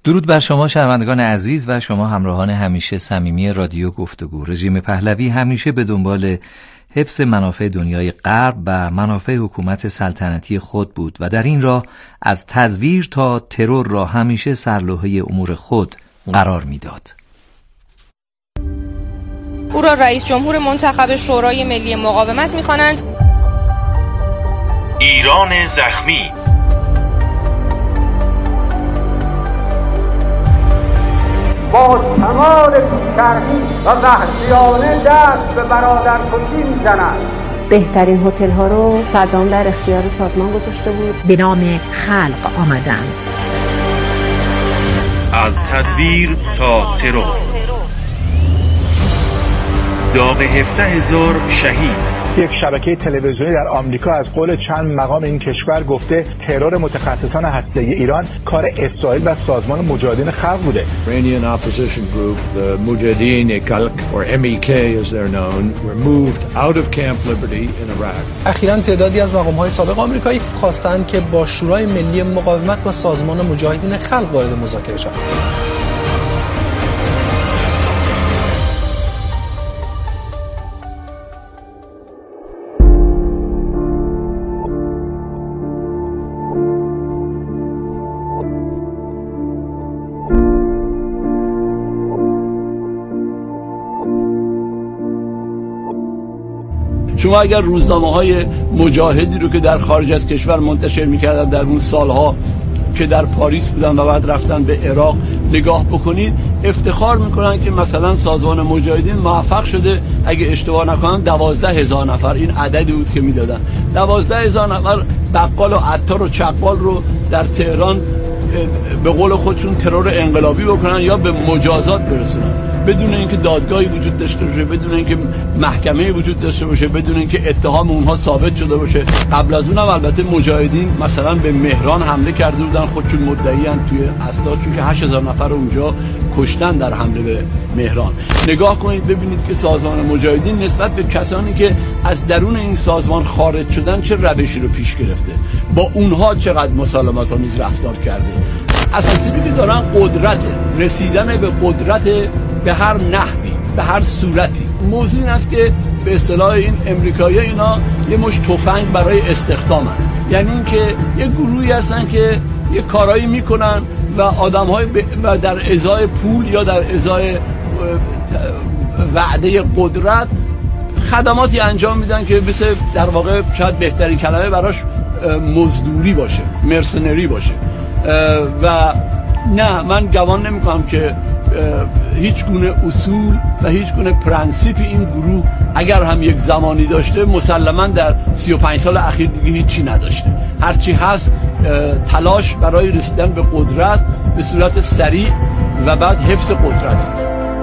درود بر شما شنوندگان عزیز و شما همراهان همیشه صمیمی رادیو گفتگو. رژیم پهلوی همیشه به دنبال حفظ منافع دنیای غرب و منافع حکومت سلطنتی خود بود و در این راه از تزویر تا ترور را همیشه سرلوحه امور خود قرار میداد. او را رئیس جمهور منتخب شورای ملی مقاومت می‌خوانند. ایران زخمی. با کمال بی‌شرمی و وحشیانه دست به برادرکشی می‌زنند. بهترین هتل ها رو صدام در اختیار سازمان گذاشته بود. به نام خلق آمدند. از تزویر تا ترور، داغ 17,000 شهید. یک شبکه تلویزیونی در آمریکا از قول چند مقام این کشور گفته ترور متخصصان هسته‌ای ایران کار اسرائیل و سازمان مجاهدین خلق بوده. Iranian opposition group, the Mujahideen Khalq, or MEK as they're known, were moved out of Camp Liberty in Iraq. اخیراً تعدادی از مقام‌های سابق آمریکایی خواستند که با شورای ملی مقاومت و سازمان مجاهدین خلق وارد مذاکره شوند. شما اگر روزنامه‌های مجاهدی رو که در خارج از کشور منتشر می‌کردن در اون سالها که در پاریس بودن و بعد رفتن به عراق نگاه بکنید، افتخار می‌کنن که مثلا سازمان مجاهدین موفق شده، اگه اشتباه نکنم 12,000 نفر، این عددی بود که میدادن، 12,000 نفر بقال و عطار و چقال رو در تهران به قول خودشون ترور انقلابی بکنن یا به مجازات برسونن، بدون اینکه دادگاهی وجود داشته باشه، بدون اینکه محکمه‌ای وجود داشته باشه، بدون اینکه اتهام اونها ثابت شده باشه. قبل از اونم البته مجاهدین مثلا به مهران حمله کرده بودن، خودشون مدعیان توی اسنادشون که 8,000 نفر اونجا کشتن در حمله به مهران. نگاه کنید ببینید که سازمان مجاهدین نسبت به کسانی که از درون این سازمان خارج شدن چه روشی رو پیش گرفته، با اونها چقدر مسالمت‌آمیز رفتار کرده. اساسی که دارن قدرت، رسیدن به قدرت به هر نحوی، به هر صورتی. موضوع این است که به اصطلاح این امریکایی‌ها اینا یه مش تفنگ برای استخدامن، یعنی اینکه یه گروهی هستن که یه کارایی میکنن و آدم‌های و در ازای پول یا در ازای وعده قدرت خدماتی انجام میدن که مثل در واقع شاید بهترین کلمه براش مزدوری باشه، مرسنری باشه. و نه، من گمان نمی‌کنم که هیچ گونه اصول و هیچ گونه پرنسیپی این گروه اگر هم یک زمانی داشته مسلماً در 35 سال اخیر دیگه هیچی نداشته. هرچی هست تلاش برای رسیدن به قدرت به صورت سریع و بعد حفظ قدرت.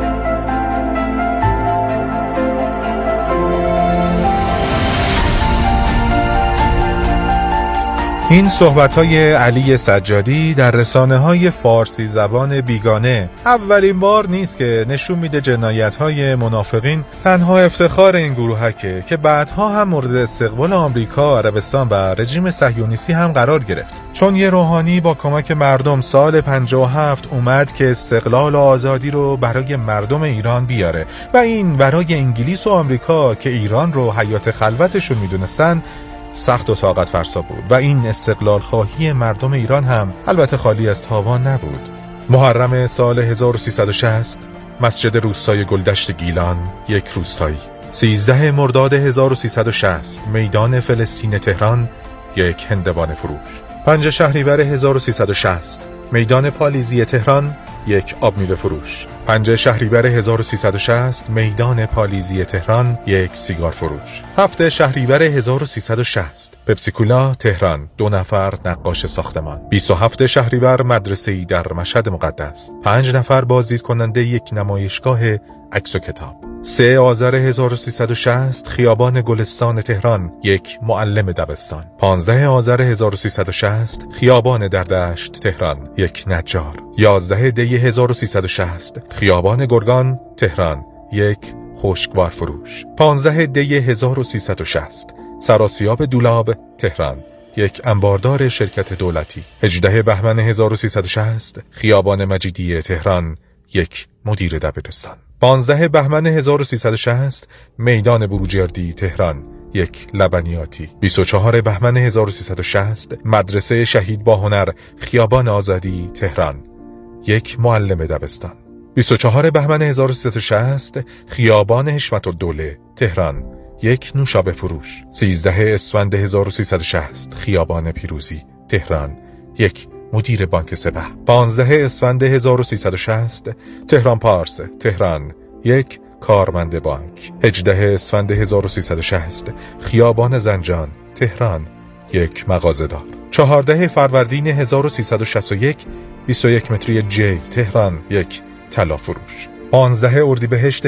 این صحبت‌های علی سجادی در رسانه‌های فارسی زبان بیگانه اولین بار نیست که نشون میده جنایت‌های منافقین تنها افتخار این گروهکه که بعدها هم مورد استقبال آمریکا، عربستان و رژیم صهیونیستی هم قرار گرفت. چون یه روحانی با کمک مردم سال 57 اومد که استقلال و آزادی رو برای مردم ایران بیاره و این برای انگلیس و آمریکا که ایران رو حیات خلوتشون میدونستن سخت و طاقت فرسا بود و این استقلال خواهی مردم ایران هم البته خالی از تاوان نبود. محرم سال 1360 مسجد روستای گلدشت گیلان، یک روستایی. 13 مرداد 1360 میدان فلسطین تهران، یک هندوانه فروش. 5 شهریور 1360 میدان پالیزی تهران، یک آب میوه فروش. 5 شهریور 1360 میدان پالیزی تهران، یک سیگار فروش. 7 شهریور 1360 پپسیکولا تهران، 2 نفر نقاش ساختمان. 27 شهریور مدرسه‌ای در مشهد مقدس، 5 نفر بازدید کننده یک نمایشگاه عکس و کتاب. 3 آذر 1360 خیابان گلستان تهران، یک معلم دبستان. 15 آذر 1360 خیابان دردشت تهران، یک نجار. 11 دی 1360 خیابان گرگان تهران، یک خشکبار فروش. 15 دی 1360 سراسیاب دولاب تهران، یک انباردار شرکت دولتی. 18 بهمن 1360 خیابان مجیدیه تهران، یک مدیر دبیرستان. 15 بهمن 1360 میدان بروجردی تهران، یک لبنیاتی. 24 بهمن 1360 مدرسه شهید با هنر خیابان آزادی تهران، یک معلم دبستان. 24 بهمن 1360 خیابان حشمت‌الدوله تهران، یک نوشابه فروش. 13 اسفند 1360 خیابان پیروزی تهران، یک مدیر بانک سپه. 15 اسفند 1360 تهران پارس تهران، یک کارمند بانک. 18 اسفند 1360 خیابان زنجان تهران، یک مغازه‌دار. 14 فروردین 1361 21 متری جی تهران، یک طلا فروش. 15 اردیبهشت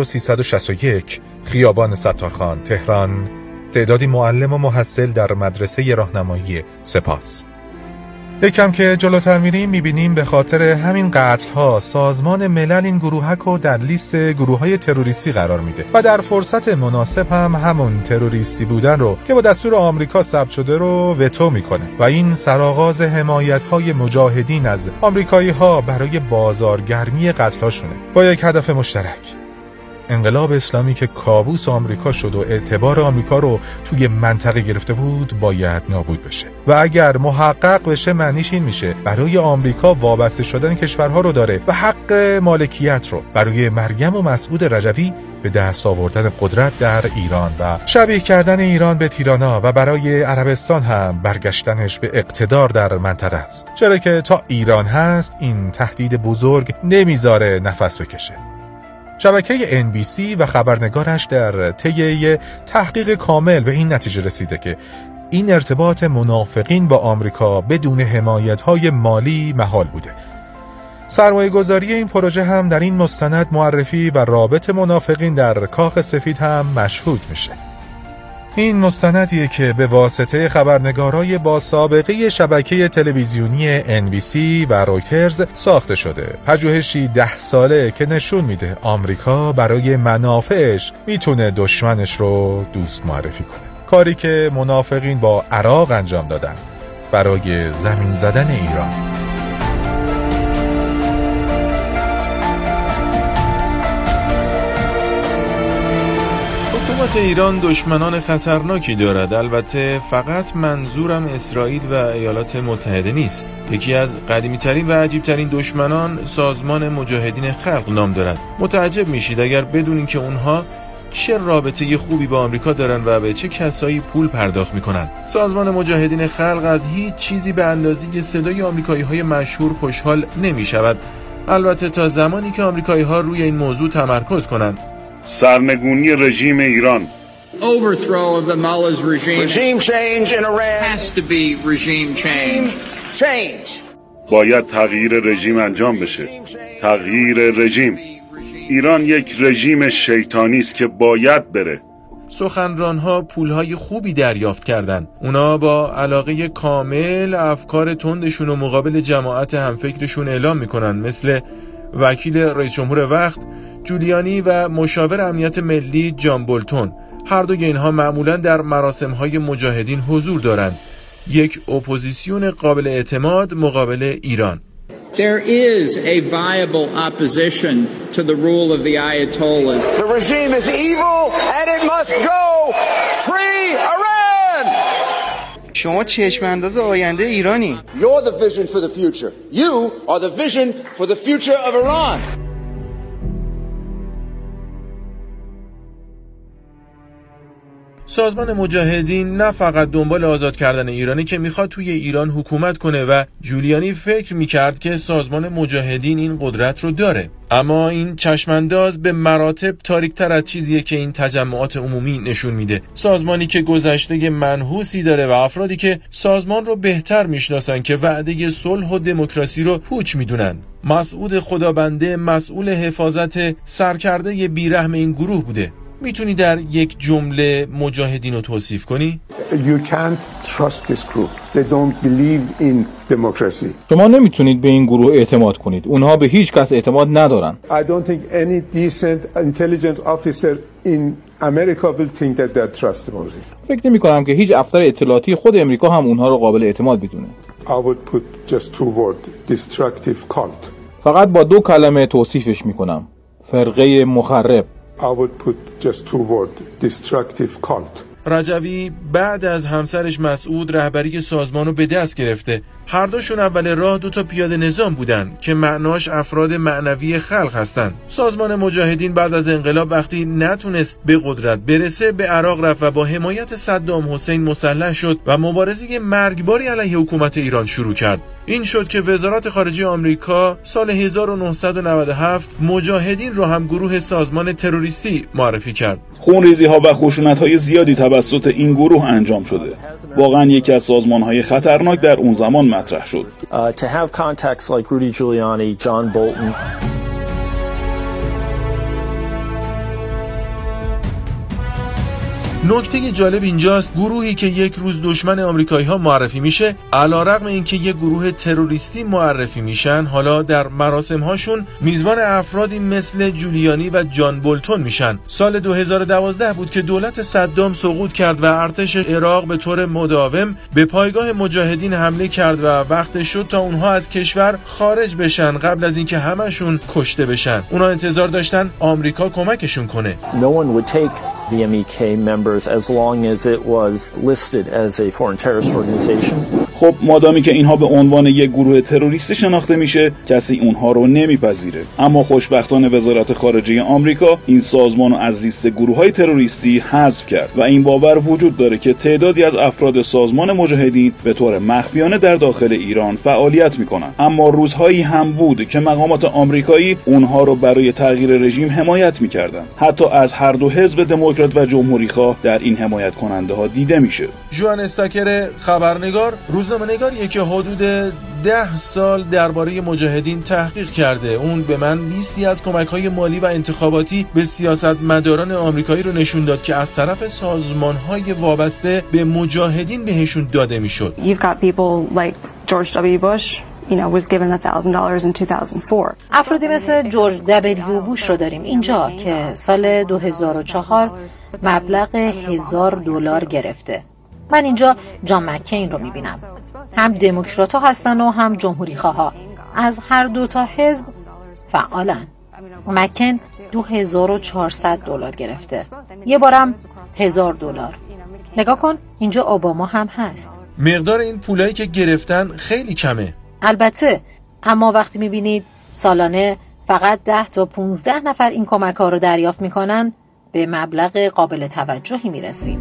1361 خیابان ستارخان تهران، تعدادی معلم و محصل در مدرسه راهنمایی سپاس. یکم که جلوتر میریم میبینیم به خاطر همین قتل‌ها سازمان ملل این گروهک رو در لیست گروه‌های تروریستی قرار میده و در فرصت مناسب هم همون تروریستی بودن رو که با دستور آمریکا ثبت شده رو وتو میکنه و این سرآغاز حمایت‌های مجاهدین از آمریکایی‌ها برای بازارگرمی قتل‌هاشونه با یک هدف مشترک: انقلاب اسلامی که کابوس آمریکا شد و اعتبار آمریکا رو توی منطقه گرفته بود باید نابود بشه و اگر محقق بشه معنیش این میشه برای آمریکا وابسته شدن کشورها رو داره و حق مالکیت رو برای مریم و مسعود رجوی به دست آوردن قدرت در ایران و شبیه کردن ایران به تیرانا و برای عربستان هم برگشتنش به اقتدار در منطقه است، چرا که تا ایران هست این تهدید بزرگ نمیذاره نفس بکشه. شبکه NBC و خبرنگارش در طی تحقیق کامل به این نتیجه رسیده که این ارتباط منافقین با آمریکا بدون حمایت‌های مالی محال بوده. سرمایه‌گذاری این پروژه هم در این مستند معرفی و رابط منافقین در کاخ سفید هم مشهود میشه. این مستندیه که به واسطه خبرنگارای با سابقه شبکه تلویزیونی NBC و رویترز ساخته شده. پژوهشی 10 ساله که نشون میده آمریکا برای منافعش میتونه دشمنش رو دوست معرفی کنه. کاری که منافقین با عراق انجام دادن برای زمین زدن ایران. حکومت ایران دشمنان خطرناکی دارد. البته فقط منظورم اسرائیل و ایالات متحده نیست. یکی از قدیمی‌ترین و عجیب‌ترین دشمنان سازمان مجاهدین خلق نام دارد. متعجب میشید اگر بدونین که اونها چه رابطه خوبی با آمریکا دارن و به چه کسایی پول پرداخت میکنن. سازمان مجاهدین خلق از هیچ چیزی به اندازه صدای آمریکایی‌های مشهور خوشحال نمیشود. البته تا زمانی که آمریکایی‌ها روی این موضوع تمرکز کنند. سرنگونی رژیم ایران. Overthrow of the mullah's regime. Regime change in Iran has to be regime change. باید تغییر رژیم انجام بشه. تغییر رژیم. ایران یک رژیم شیطانی است که باید بره. سخنران‌ها پول‌های خوبی دریافت کردند. اونا با علاقه کامل افکار تندشون و مقابل جماعت همفکرشون اعلام میکنن، مثل وکیل رئیس جمهور وقت جولیانی و مشاور امنیت ملی جان بولتون. هر دوی اینها معمولاً در مراسم‌های مجاهدین حضور دارند. یک اپوزیسیون قابل اعتماد مقابل ایران. There is a viable opposition to the rule of the Ayatollahs. The regime is evil and it must go. Free Iran! شما چشم انداز آینده ایرانی. You're the vision for the future. You are the vision for the future of Iran. سازمان مجاهدین نه فقط دنبال آزاد کردن ایرانی که میخواد توی ایران حکومت کنه و جولیانی فکر میکرد که سازمان مجاهدین این قدرت رو داره، اما این چشمانداز به مراتب تاریک‌تر از چیزیه که این تجمعات عمومی نشون میده. سازمانی که گذشته منحوسی داره و افرادی که سازمان رو بهتر میشناسن که وعده صلح و دموکراسی رو پوچ میدونن. مسعود خدابنده مسئول حفاظت سرکرده بیرحم این گروه بوده. میتونی در یک جمله مجاهدین رو توصیف کنی؟ You can't trust this group. They don't believe in democracy. شما نمیتونید به این گروه اعتماد کنید. اونها به هیچ کس اعتماد ندارن. I don't think any decent intelligence officer in America will think that they're trustworthy. فکر نمی‌کنم که هیچ افسر اطلاعاتی خود امریکا هم اونها رو قابل اعتماد بدونه. I would put just 2 words: destructive cult. فقط با 2 کلمه توصیفش می‌کنم. فرقه مخرب. I would put just 2 words: destructive cult. رجوی بعد از همسرش مسعود رهبری سازمان رو به دست گرفته. هر دوشون اول راه 2 پیاده نظام بودن که معناش افراد معنوی خلق هستن. سازمان مجاهدین بعد از انقلاب وقتی نتونست به قدرت برسه به عراق رفت و با حمایت صدام حسین مسلح شد و مبارزه مرگباری علیه حکومت ایران شروع کرد. این شد که وزارت خارجه آمریکا سال 1997 مجاهدین رو هم گروه سازمان تروریستی معرفی کرد. خونریزی‌ها و خشونت‌های زیادی توسط این گروه انجام شده. واقعاً یکی از سازمان‌های خطرناک در اون زمان مطرح شد. To have contacts like Rudy Giuliani, John Bolton. نکته جالب اینجاست گروهی که یک روز دشمن آمریکایی‌ها معرفی میشه علیرغم اینکه یک گروه تروریستی معرفی میشن حالا در مراسم‌هاشون میزبان افرادی مثل جولیانی و جان بولتون میشن. سال 2012 بود که دولت صدام سقوط کرد و ارتش عراق به طور مداوم به پایگاه مجاهدین حمله کرد و وقت شد تا اونها از کشور خارج بشن قبل از اینکه همشون کشته بشن. اونها انتظار داشتن آمریکا کمکشون کنه. No one would take the MEK members as long as it was listed as a foreign terrorist organization. خب مادامی که اینها به عنوان یک گروه تروریستی شناخته میشه کسی اونها رو نمیپذیره. اما خوشبختانه وزارت خارجه آمریکا این سازمان رو از لیست گروه‌های تروریستی حذف کرد و این باور وجود داره که تعدادی از افراد سازمان مجاهدین به طور مخفیانه در داخل ایران فعالیت میکنن. اما روزهایی هم بود که مقامات آمریکایی اونها رو برای تغییر رژیم حمایت میکردن. حتی از هر دو حزب دموکرات و جمهوری‌خواه در این حمایت کننده ها دیده میشه. ژوان استاکر خبرنگار روزنامه‌نگاریه که حدود 10 سال درباره مجاهدین تحقیق کرده. اون به من لیستی از کمک‌های مالی و انتخاباتی به سیاستمداران آمریکایی رو نشون داد که از طرف سازمان‌های وابسته به مجاهدین بهشون داده میشد. You've got people like George W. Bush. was given $1,000 in 2004. افرادی مثل جورج دبلیو بوش رو داریم اینجا که سال 2004 مبلغ $1,000 گرفته. من اینجا جان مکین رو میبینم. هم دموکرات ها هستن و هم جمهوری خواه. از هر 2 حزب فعالن. مکین $2,400 گرفته. یه بارم $1,000. نگاه کن اینجا اوباما هم هست. مقدار این پولایی که گرفتن خیلی کمه. البته اما وقتی میبینید سالانه فقط 10 تا 15 نفر این کمک ها رو دریافت میکنن به مبلغ قابل توجهی میرسیم.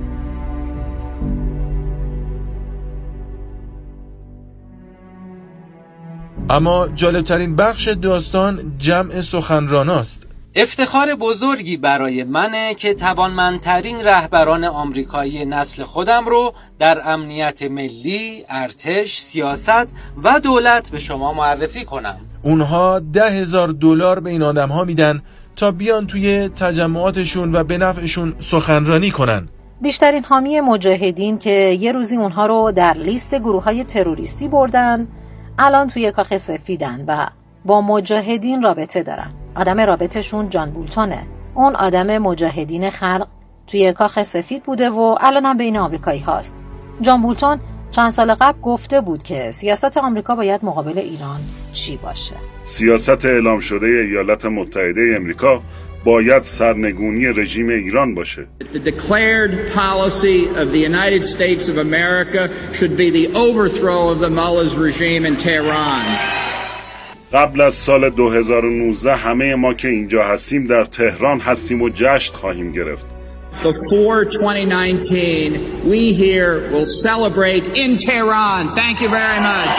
اما جالبترین بخش داستان جمع سخنراناست. افتخار بزرگی برای منه که توانمندترین رهبران آمریکایی نسل خودم رو در امنیت ملی، ارتش، سیاست و دولت به شما معرفی کنم. اونها $10,000 به این آدم‌ها میدن تا بیان توی تجمعاتشون و به نفعشون سخنرانی کنن. بیشترین حامی مجاهدین که یه روزی اونها رو در لیست گروه‌های تروریستی بردن الان توی کاخ سفیدن و با مجاهدین رابطه دارن. آدم رابطشون جان بولتونه. اون آدم مجاهدین خلق توی کاخ سفید بوده و الان هم بین آمریکایی هاست. جان بولتون چند سال قبل گفته بود که سیاست آمریکا باید مقابل ایران چی باشه. سیاست اعلام شده ایالات متحده آمریکا باید سرنگونی رژیم ایران باشه. The declared policy of the United States of America should be the overthrow of the mullahs regime in Tehran. قبل از سال 2019 همه ما که اینجا هستیم در تهران هستیم و جشن خواهیم گرفت. Before 2019, we here will celebrate in Tehran. Thank you very much.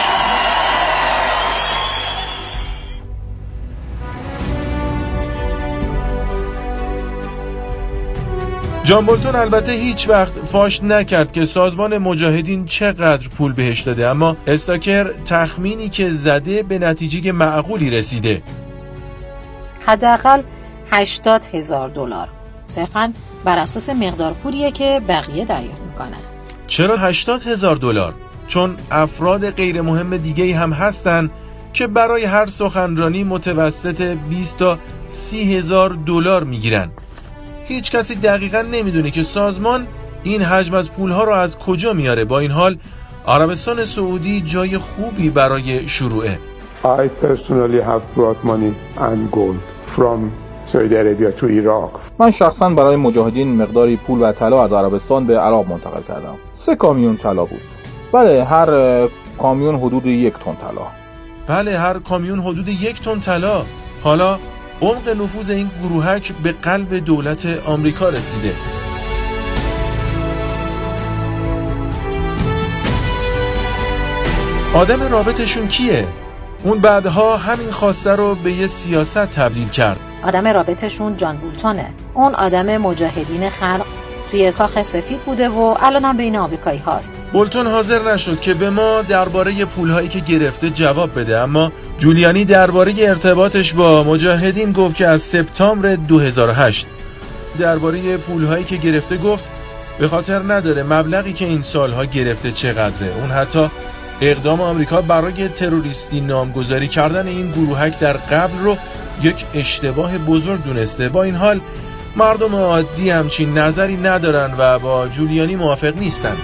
جان بولتون البته هیچ وقت فاش نکرد که سازمان مجاهدین چقدر پول بهش داده، اما استاکر تخمینی که زده به نتیجه معقولی رسیده. حداقل $80,000 صرفاً بر اساس مقدار پولیه که بقیه دریافت میکنن. چرا $80,000؟ چون افراد غیر مهم دیگه‌ای هم هستن که برای هر سخنرانی متوسط 20 تا $30,000 میگیرن. هیچ کسی دقیقاً نمیدونه که سازمان این حجم از پولها رو از کجا میاره. با این حال عربستان سعودی جای خوبی برای شروعه. I personally have brought money and gold from Saudi Arabia to Iraq. من شخصا برای مجاهدین مقداری پول و طلا از عربستان به عراق منتقل کردم. 3 کامیون طلا بود. بله، هر کامیون حدود 1 تن طلا. بله، هر کامیون حدود 1 تن طلا. حالا عمق نفوذ این گروهک به قلب دولت آمریکا رسیده. آدم رابطشون کیه؟ اون بعدها همین خواسته رو به یه سیاست تبدیل کرد. آدم رابطشون جان بولتونه. اون آدم مجاهدین خلق توی کاخ سفید بوده و الان هم بین آمریکایی هاست. بولتون حاضر نشد که به ما درباره پولهایی که گرفته جواب بده، اما جولیانی درباره ارتباطش با مجاهدین گفت که از سپتامبر 2008 درباره پولهایی که گرفته گفت به خاطر نداره مبلغی که این سالها گرفته چقدره. اون حتی اقدام آمریکا برای تروریستی نامگذاری کردن این گروهک در قبل رو یک اشتباه بزرگ دونسته. با این حال مردم عادی همچین نظری ندارن و با جولیانی موافق نیستن.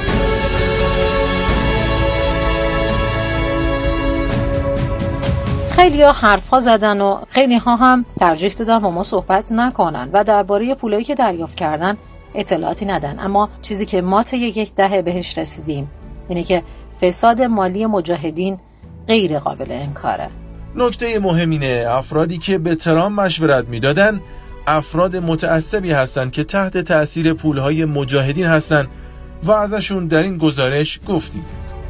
خیلی ها حرفا زدن و خیلی ها هم ترجیح دادن با ما صحبت نکنن و درباره پولایی که دریافت کردن اطلاعاتی ندن. اما چیزی که ما طی 1 دهه بهش رسیدیم اینه که فساد مالی مجاهدین غیر قابل انکاره. نکته مهم اینه افرادی که به ترامپ مشورت میدادن افراد متعصبی هستن که تحت تأثیر پولهای مجاهدین هستن و ازشون در این گزارش گفتیم.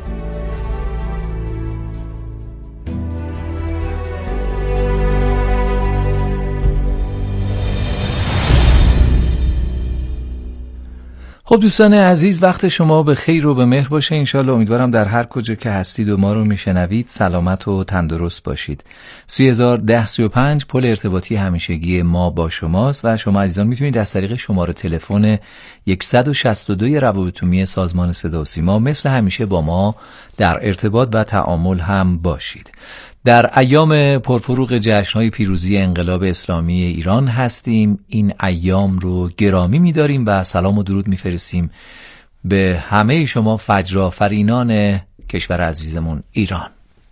خب دوستان عزیز، وقت شما به خیر و به مهر باشه. انشالله امیدوارم در هر کجا که هستید و ما رو میشنوید سلامت و تندرست باشید. 301035 پل ارتباطی همیشگی ما با شماست و شما عزیزان میتونید از طریق شماره تلفن 162 روابط عمومی سازمان صدا و سیما مثل همیشه با ما در ارتباط و تعامل هم باشید. در ایام پرفروغ جشن‌های پیروزی انقلاب اسلامی ایران هستیم. این ایام رو گرامی می‌داریم و سلام و درود می‌فرستیم به همه شما فجرآفرینان کشور عزیزمون ایران.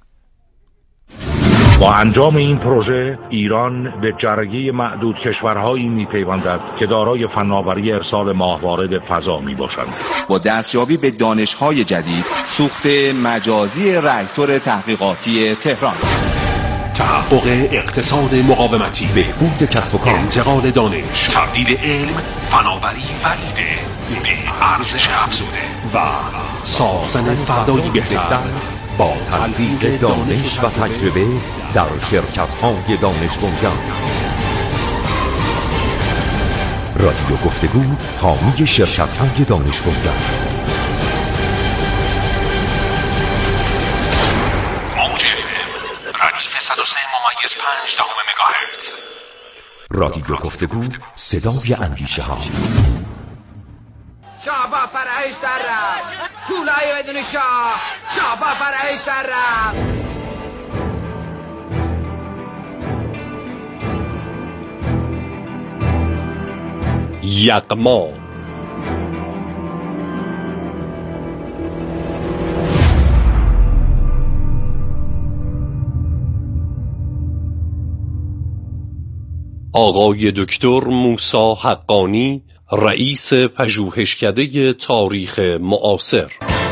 با انجام این پروژه ایران به جرگه معدود کشورهایی میپیوندد که دارای فناوری ارسال ماهواره به فضا میباشند. با دستیابی به دانش‌های جدید، سوخت مجازی راکتور تحقیقاتی تهران، تحقق اقتصاد مقاومتی، بهبود کسب و کار، انتقال دانش، تبدیل علم، فناوری و ایده به ارزش افزوده و ساختن فردایی بهتر با تلفیق دانش و تجربه در شرکت‌های دانش بنیان. رادیو گفتگو حامی شرکت‌های دانش بنیان. موج FM ردیف 103.5 مگاهرتز. رادیو گفتگو صدای اندیشه ها. شاه با فرهش در رفت، پولای بدون شاه با فرهش در رفت. یغما آقای دکتر موسی حقانی، رئیس پژوهشکده تاریخ معاصر.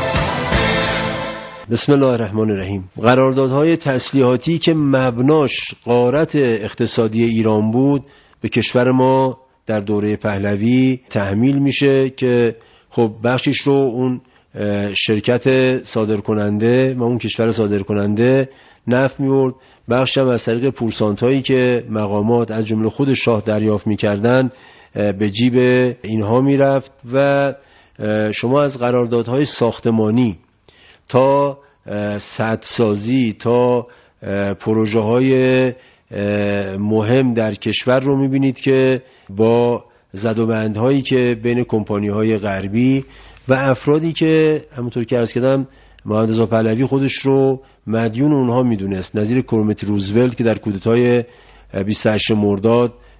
بسم الله الرحمن الرحیم. قراردادهای تسلیحاتی که مبناش غارت اقتصادی ایران بود به کشور ما در دوره پهلوی تحمیل میشه که خب بخشش رو اون شرکت صادرکننده و اون کشور صادرکننده نفت میورد، بخش هم از طریق پورسانتایی که مقامات از جمله خود شاه دریافت میکردن به جیب اینها میرفت. و شما از قراردادهای ساختمانی تا سدسازی تا پروژه های مهم در کشور رو میبینید که با زدوبندهایی که بین کمپانی‌های غربی و افرادی که همونطور که عرض کردم محمد رضا پهلوی خودش رو مدیون اونها میدونست، نظیر کرمت روزولت که در کودتای 28 مرداد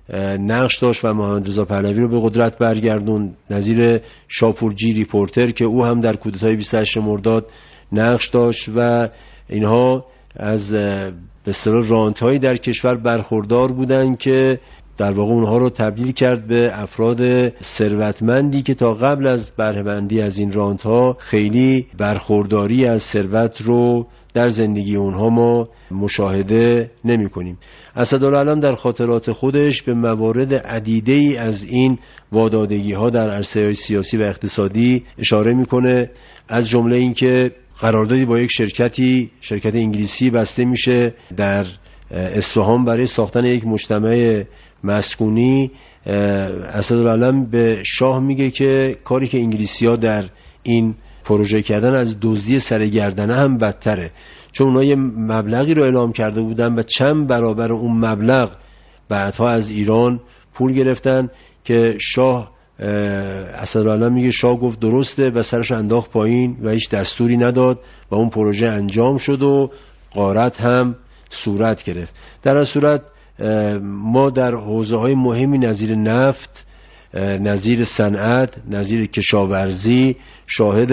نقش داشت و محمد رضا پهلوی رو به قدرت برگردوند، نظیر شاپورجی ریپورتر که او هم در کودتای 28 مرداد نقش داشت و اینها از به اصطلاح رانت‌هایی در کشور برخوردار بودند که در واقع اونها رو تبدیل کرد به افراد ثروتمندی که تا قبل از بهره‌مندی از این رانت‌ها خیلی برخورداری از ثروت رو در زندگی اونها ما مشاهده نمی کنیم. اسدالعلم در خاطرات خودش به موارد عدیده‌ای از این وادادگی ها در عرصه سیاسی و اقتصادی اشاره میکنه، از جمله اینکه قراردادی با یک شرکت انگلیسی بسته میشه در اصفهان برای ساختن یک مجتمع مسکونی. اسدالعلم به شاه میگه که کاری که انگلیسی‌ها در این پروژه کردن از دزدی سرگردنه هم بدتره، چون اونها یه مبلغی رو اعلام کرده بودن و چند برابر اون مبلغ بعدها از ایران پول گرفتن که شاه اسدالعلم میگه شاه گفت درسته و سرش انداخت پایین و هیچ دستوری نداد و اون پروژه انجام شد و غارت هم صورت گرفت. در این صورت ما در حوزه‌های مهمی نظیر نفت، نظیر صنعت، نظیر کشاورزی شاهد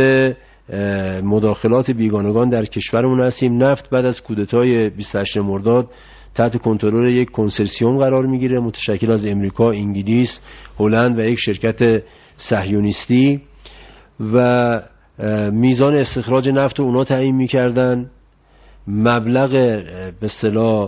مداخلات بیگانگان در کشورمون هستیم. نفت بعد از کودتای 28 مرداد تحت کنترل یک کنسرسیوم قرار میگیره متشکل از امریکا، انگلیس، هلند و یک شرکت صهیونیستی و میزان استخراج نفت رو اونا تعیین میکردن، مبلغ به اصطلاح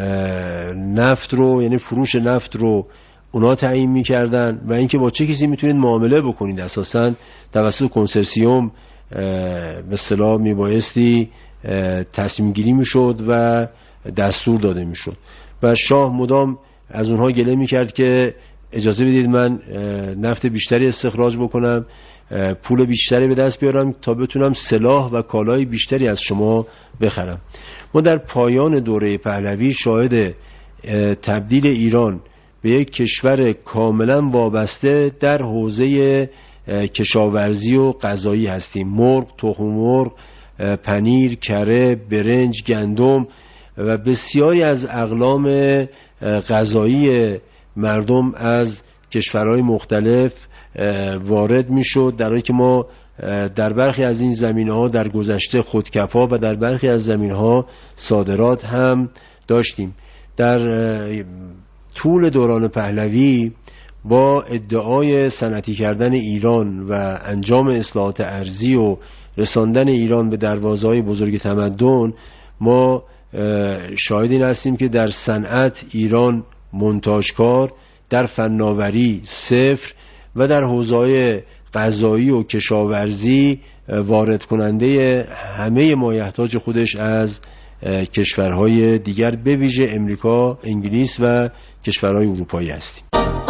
نفت رو یعنی فروش نفت رو اونا تعیین میکردن و اینکه با چه کسی میتونید معامله بکنید اساساً توسط کنسرسیوم به اصطلاح میبایستی تصمیم گیری میشد و دستور داده میشد و شاه مدام از اونها گله میکرد که اجازه بدید من نفت بیشتری استخراج بکنم، پول بیشتری به دست بیارم تا بتونم سلاح و کالای بیشتری از شما بخرم. ما در پایان دوره پهلوی شاهد تبدیل ایران به یک کشور کاملا وابسته در حوزه کشاورزی و غذایی هستیم. مرغ، تخم مرغ، پنیر، کره، برنج، گندم و بسیاری از اقلام غذایی مردم از کشورهای مختلف وارد میشد، در حالی که ما در برخی از این زمینه‌ها در گذشته خودکفا و در برخی از زمینه‌ها صادرات هم داشتیم. در طول دوران پهلوی با ادعای صنعتی کردن ایران و انجام اصلاحات ارضی و رساندن ایران به دروازه‌های بزرگ تمدن ما شاهد این هستیم که در صنعت ایران منتاجکار، در فناوری صفر و در حوزه‌های غذایی و کشاورزی وارد کننده همه مایحتاج خودش از کشورهای دیگر به ویژه امریکا، انگلیس و کشورهای اروپایی هستیم.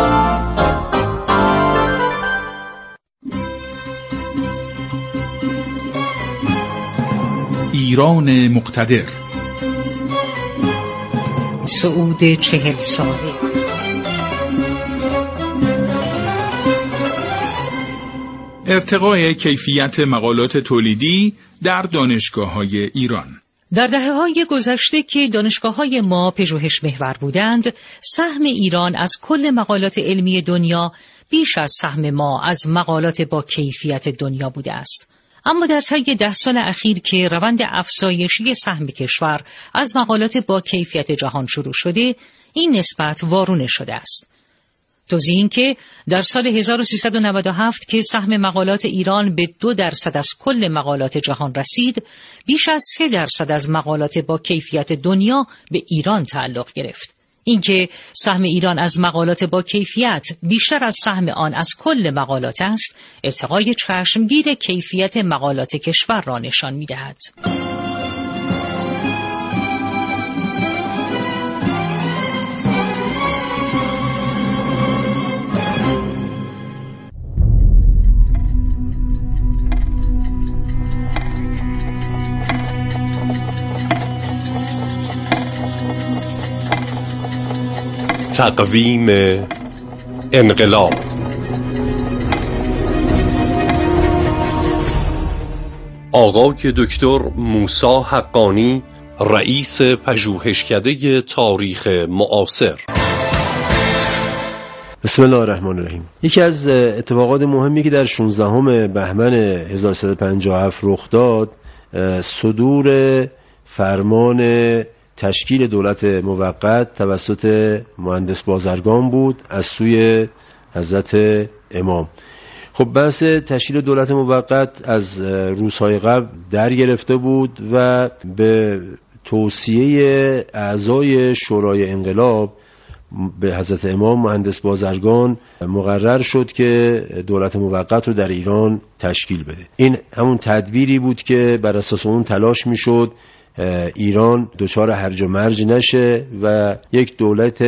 ایران مقتدر، صعود 40 ساله، ارتقای کیفیت مقالات تولیدی در دانشگاه‌های ایران. در دهه‌های گذشته که دانشگاه‌های ما پژوهش محور بودند، سهم ایران از کل مقالات علمی دنیا بیش از سهم ما از مقالات با کیفیت دنیا بوده است. اما در طی 10 سال اخیر که روند افزایشی سهم کشور از مقالات با کیفیت جهان شروع شده، این نسبت وارونه شده است. توضیح این که در سال 1397 که سهم مقالات ایران به 2% از کل مقالات جهان رسید، بیش از 3% از مقالات با کیفیت دنیا به ایران تعلق گرفت. اینکه سهم ایران از مقالات با کیفیت بیشتر از سهم آن از کل مقالات است، ارتقای چشمگیر کیفیت مقالات کشور را نشان می‌دهد. تقویم انقلاب. آقای دکتر موسی حقانی، رئیس پژوهشکده تاریخ معاصر. بسم الله الرحمن الرحیم. یکی از اتفاقات مهمی که در 16 بهمن 1357 رخ داد، صدور فرمان تشکیل دولت موقت توسط مهندس بازرگان بود از سوی حضرت امام. خب بحث تشکیل دولت موقت از روزهای قبل در گرفته بود و به توصیه اعضای شورای انقلاب به حضرت امام مهندس بازرگان مقرر شد که دولت موقت رو در ایران تشکیل بده. این همون تدبیری بود که بر اساس اون تلاش میشد ایران دچار هرج و مرج نشه و یک دولت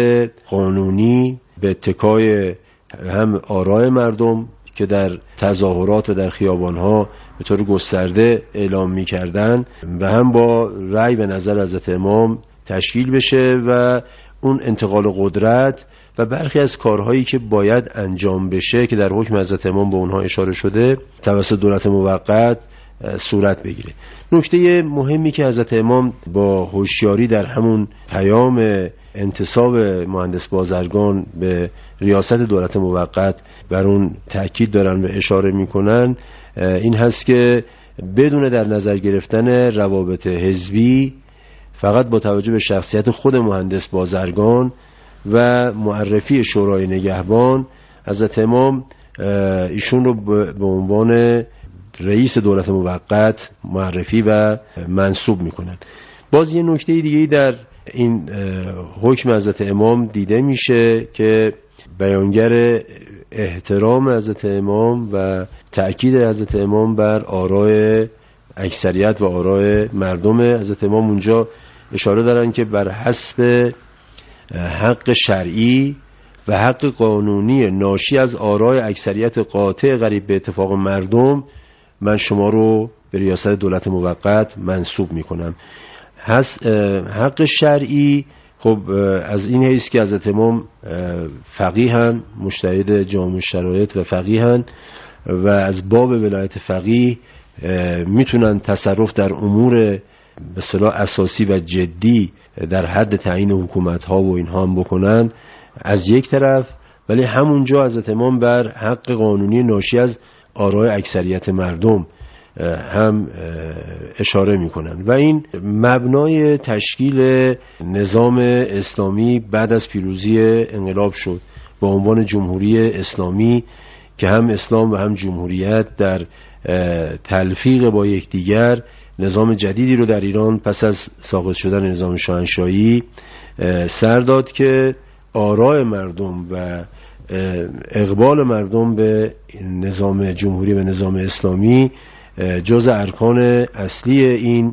قانونی به اتکای هم آرای مردم که در تظاهرات و در خیابانها به طور گسترده اعلام می‌کردند و هم با رأی و نظر حضرت امام تشکیل بشه و اون انتقال قدرت و برخی از کارهایی که باید انجام بشه که در حکم حضرت امام به اونها اشاره شده توسط دولت موقت صورت بگیره. نکته مهمی که حضرت امام با هوشیاری در همون پیام انتصاب مهندس بازرگان به ریاست دولت موقت بر اون تأکید دارن و اشاره میکنن این هست که بدون در نظر گرفتن روابط حزبی، فقط با توجه به شخصیت خود مهندس بازرگان و معرفی شورای نگهبان، حضرت امام ایشون رو به عنوان رئیس دولت موقت معرفی و منصوب میکنن. باز یه نکته دیگه در این حکم حضرت امام دیده میشه که بیانگر احترام حضرت امام و تأکید حضرت امام بر آراء اکثریت و آراء مردم حضرت امام اونجا اشاره دارن که بر حسب حق شرعی و حق قانونی ناشی از آراء اکثریت قاطع قریب به اتفاق مردم من شما رو به ریاست دولت موقت منصوب میکنم. حق شرعی خب از این حیث که حضرت امام فقیهن، مجتهد جامع شرایط و فقیهن و از باب ولایت فقیه میتونن تصرف در امور به اصطلاح اساسی و جدی در حد تعیین حکومت ها و اینها هم بکنن از یک طرف، ولی همونجا حضرت امام بر حق قانونی ناشی از آراء اکثریت مردم هم اشاره میکنن و این مبنای تشکیل نظام اسلامی بعد از پیروزی انقلاب شد با عنوان جمهوری اسلامی که هم اسلام و هم جمهوریت در تلفیق با یکدیگر نظام جدیدی رو در ایران پس از ساقط شدن نظام شاهنشاهی سر داد که آراء مردم و اقبال مردم به نظام جمهوری و نظام اسلامی جز ارکان اصلی این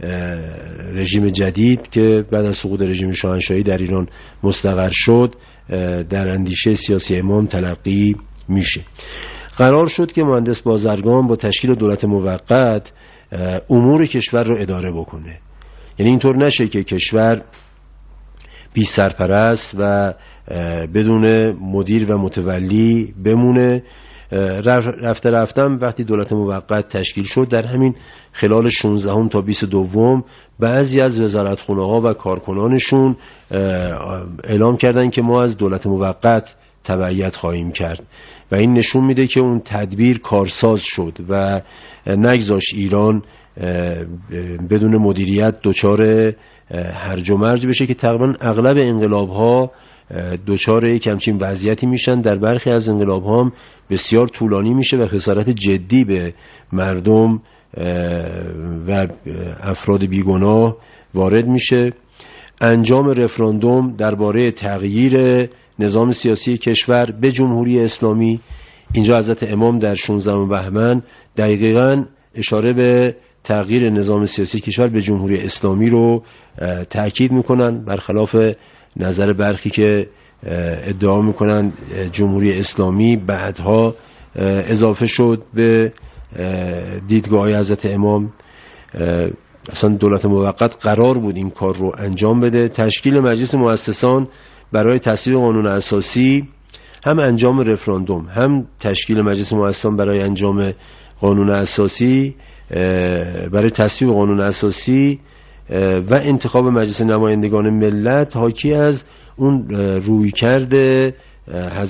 رژیم جدید که بعد از سقوط رژیم شاهنشاهی در ایران مستقر شد در اندیشه سیاسی امام تلقی میشه. قرار شد که مهندس بازرگان با تشکیل دولت موقت امور کشور رو اداره بکنه، یعنی اینطور نشه که کشور بی سرپرست و بدون مدیر و متولی بمونه. رفتم وقتی دولت موقت تشکیل شد در همین خلال 16 تا 22 بعضی از وزارتخونه ها و کارکنانشون اعلام کردن که ما از دولت موقت تبعیت خواهیم کرد و این نشون میده که اون تدبیر کارساز شد و نگذاشت ایران بدون مدیریت دچار هرج و مرج بشه که تقریبا اغلب انقلاب ها دچار یک همچین وضعیتی میشن. در برخی از انقلاب ها هم بسیار طولانی میشه و خسارت جدی به مردم و افراد بیگناه وارد میشه. انجام رفراندوم درباره تغییر نظام سیاسی کشور به جمهوری اسلامی، اینجا حضرت امام در 16 بهمن دقیقاً اشاره به تغییر نظام سیاسی کشور به جمهوری اسلامی رو تأکید میکنن، برخلاف نظر برخی که ادعا میکنن جمهوری اسلامی بعدها اضافه شد به دیدگاه حضرت امام. اصلا دولت موقت قرار بود این کار رو انجام بده. تشکیل مجلس مؤسسان برای تصویب قانون اساسی، هم انجام رفراندوم هم تشکیل مجلس مؤسسان برای انجام قانون اساسی، برای تصویب قانون اساسی و انتخاب مجلس نمایندگان ملت حاکی از اون رویکرد